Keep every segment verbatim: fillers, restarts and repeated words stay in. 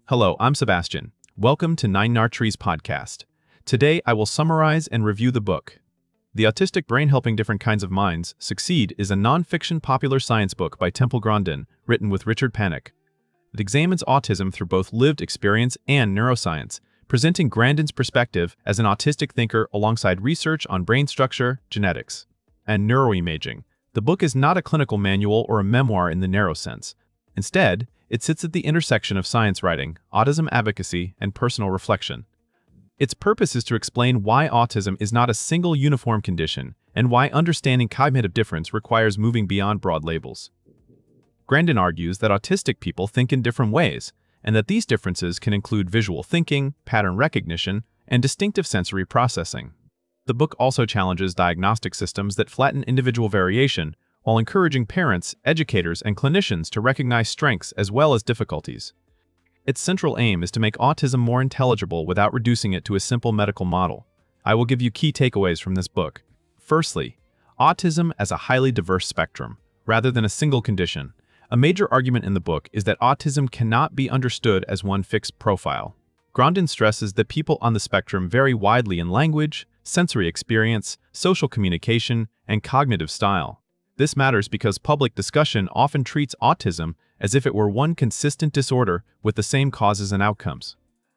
Hello, I'm Sebastian. Welcome to Nine Nartrees podcast. Today, I will summarize and review the book. The Autistic Brain Helping Different Kinds of Minds Succeed is a non-fiction popular science book by Temple Grandin, written with Richard Panik. It examines autism through both lived experience and neuroscience, presenting Grandin's perspective as an autistic thinker alongside research on brain structure, genetics, and neuroimaging. The book is not a clinical manual or a memoir in the narrow sense. Instead, it sits at the intersection of science writing, autism advocacy, and personal reflection. Its purpose is to explain why autism is not a single uniform condition and why understanding cognitive difference requires moving beyond broad labels. Grandin argues that autistic people think in different ways, and that these differences can include visual thinking, pattern recognition, and distinctive sensory processing. The book also challenges diagnostic systems that flatten individual variation, while encouraging parents, educators, and clinicians to recognize strengths as well as difficulties. Its central aim is to make autism more intelligible without reducing it to a simple medical model. I will give you key takeaways from this book. Firstly, autism as a highly diverse spectrum, rather than a single condition. A major argument in the book is that autism cannot be understood as one fixed profile. Grandin stresses that people on the spectrum vary widely in language, sensory experience, social communication, and cognitive style. This matters because public discussion often treats autism as if it were one consistent disorder with the same causes and outcomes.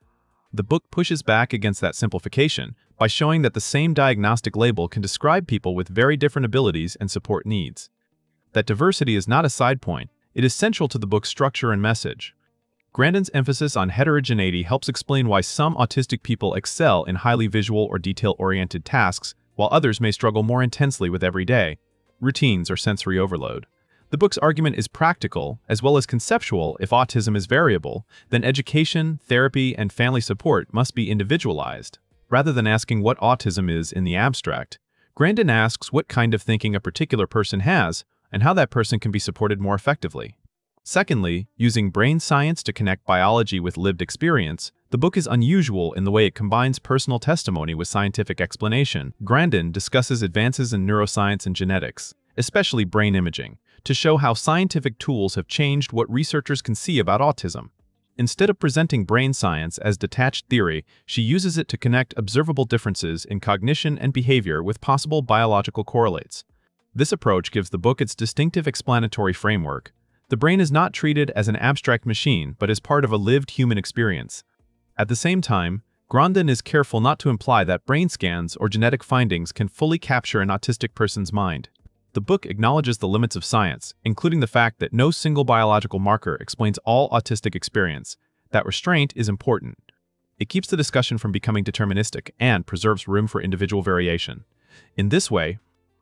The book pushes back against that simplification by showing that the same diagnostic label can describe people with very different abilities and support needs. That diversity is not a side point, it is central to the book's structure and message. Grandin's emphasis on heterogeneity helps explain why some autistic people excel in highly visual or detail-oriented tasks, while others may struggle more intensely with everyday routines or sensory overload. The book's argument is practical, as well as conceptual. If autism is variable, then education, therapy, and family support must be individualized. Rather than asking what autism is in the abstract, Grandin asks what kind of thinking a particular person has and how that person can be supported more effectively. Secondly, using brain science to connect biology with lived experience, the book is unusual in the way it combines personal testimony with scientific explanation. Grandin discusses advances in neuroscience and genetics, especially brain imaging, to show how scientific tools have changed what researchers can see about autism. Instead of presenting brain science as detached theory, she uses it to connect observable differences in cognition and behavior with possible biological correlates. This approach gives the book its distinctive explanatory framework. The brain is not treated as an abstract machine, but as part of a lived human experience. At the same time, Grandin is careful not to imply that brain scans or genetic findings can fully capture an autistic person's mind. The book acknowledges the limits of science, including the fact that no single biological marker explains all autistic experience. That restraint is important. It keeps the discussion from becoming deterministic and preserves room for individual variation. In this way,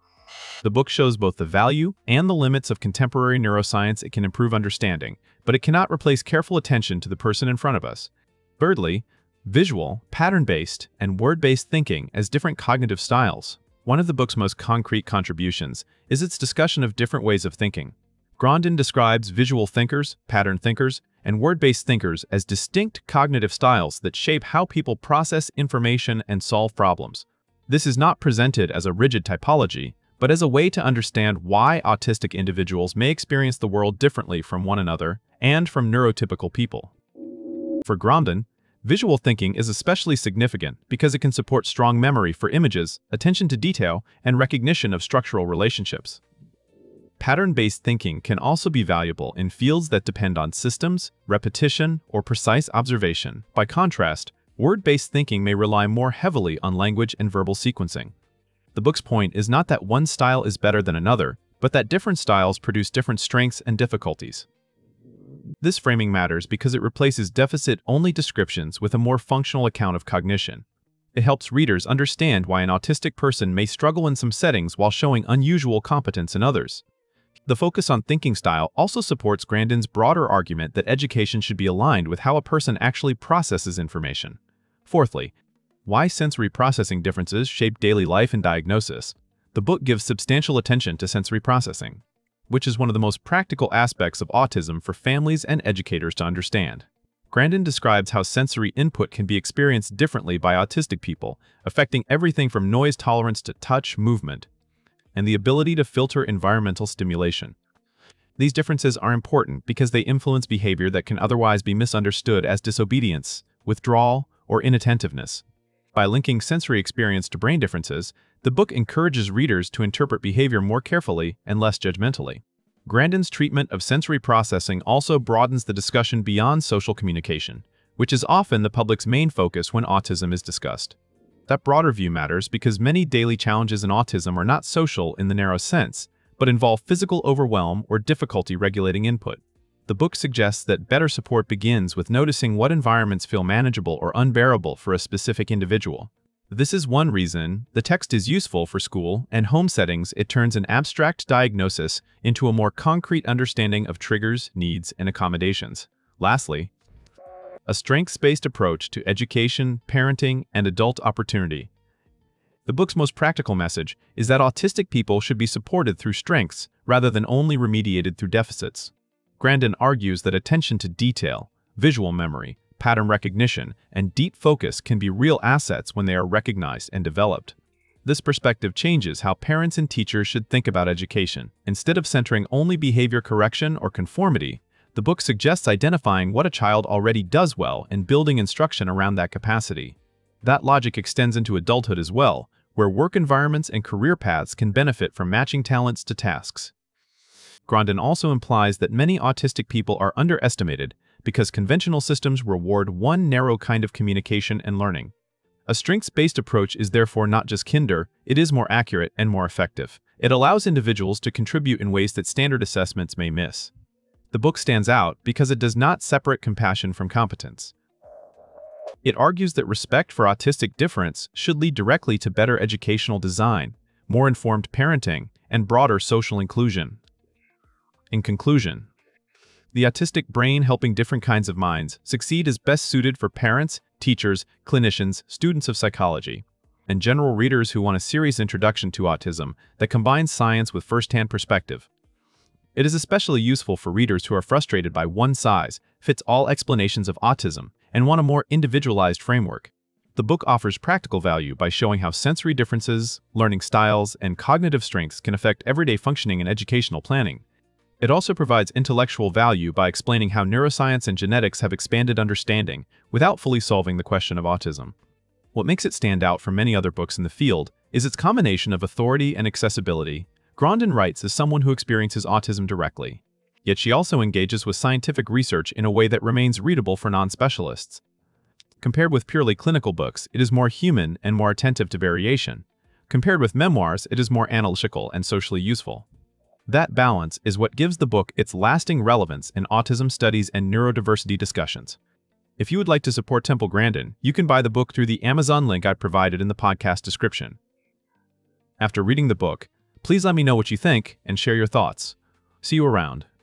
the book shows both the value and the limits of contemporary neuroscience. It can improve understanding, but it cannot replace careful attention to the person in front of us. Thirdly, visual, pattern-based, and word-based thinking as different cognitive styles. One of the book's most concrete contributions is its discussion of different ways of thinking. Grandin describes visual thinkers, pattern thinkers, and word-based thinkers as distinct cognitive styles that shape how people process information and solve problems. This is not presented as a rigid typology, but as a way to understand why autistic individuals may experience the world differently from one another and from neurotypical people. For Grandin, visual thinking is especially significant because it can support strong memory for images, attention to detail, and recognition of structural relationships. Pattern-based thinking can also be valuable in fields that depend on systems, repetition, or precise observation. By contrast, word-based thinking may rely more heavily on language and verbal sequencing. The book's point is not that one style is better than another, but that different styles produce different strengths and difficulties. This framing matters because it replaces deficit-only descriptions with a more functional account of cognition. It helps readers understand why an autistic person may struggle in some settings while showing unusual competence in others. The focus on thinking style also supports Grandin's broader argument that education should be aligned with how a person actually processes information. Fourthly, why sensory processing differences shape daily life and diagnosis. The book gives substantial attention to sensory processing, which is one of the most practical aspects of autism for families and educators to understand. Grandin describes how sensory input can be experienced differently by autistic people, affecting everything from noise tolerance to touch, movement, and the ability to filter environmental stimulation. These differences are important because they influence behavior that can otherwise be misunderstood as disobedience, withdrawal, or inattentiveness. By linking sensory experience to brain differences, the book encourages readers to interpret behavior more carefully and less judgmentally. Grandin's treatment of sensory processing also broadens the discussion beyond social communication, which is often the public's main focus when autism is discussed. That broader view matters because many daily challenges in autism are not social in the narrow sense, but involve physical overwhelm or difficulty regulating input. The book suggests that better support begins with noticing what environments feel manageable or unbearable for a specific individual. This is one reason the text is useful for school and home settings. It turns an abstract diagnosis into a more concrete understanding of triggers, needs, and accommodations. Lastly, a strengths-based approach to education, parenting, and adult opportunity. The book's most practical message is that autistic people should be supported through strengths rather than only remediated through deficits. Grandin argues that attention to detail, visual memory, pattern recognition, and deep focus can be real assets when they are recognized and developed. This perspective changes how parents and teachers should think about education. Instead of centering only behavior correction or conformity, the book suggests identifying what a child already does well and building instruction around that capacity. That logic extends into adulthood as well, where work environments and career paths can benefit from matching talents to tasks. Grandin also implies that many autistic people are underestimated because conventional systems reward one narrow kind of communication and learning. A strengths-based approach is therefore not just kinder, it is more accurate and more effective. It allows individuals to contribute in ways that standard assessments may miss. The book stands out because it does not separate compassion from competence. It argues that respect for autistic difference should lead directly to better educational design, more informed parenting, and broader social inclusion. In conclusion, The Autistic Brain Helping Different Kinds of Minds Succeed is best suited for parents, teachers, clinicians, students of psychology, and general readers who want a serious introduction to autism that combines science with first-hand perspective. It is especially useful for readers who are frustrated by one-size-fits-all explanations of autism and want a more individualized framework. The book offers practical value by showing how sensory differences, learning styles, and cognitive strengths can affect everyday functioning and educational planning. It also provides intellectual value by explaining how neuroscience and genetics have expanded understanding without fully solving the question of autism. What makes it stand out from many other books in the field is its combination of authority and accessibility. Grandin writes as someone who experiences autism directly, yet she also engages with scientific research in a way that remains readable for non-specialists. Compared with purely clinical books, it is more human and more attentive to variation. Compared with memoirs, it is more analytical and socially useful. That balance is what gives the book its lasting relevance in autism studies and neurodiversity discussions. If you would like to support Temple Grandin, you can buy the book through the Amazon link I provided in the podcast description. After reading the book, please let me know what you think and share your thoughts. See you around.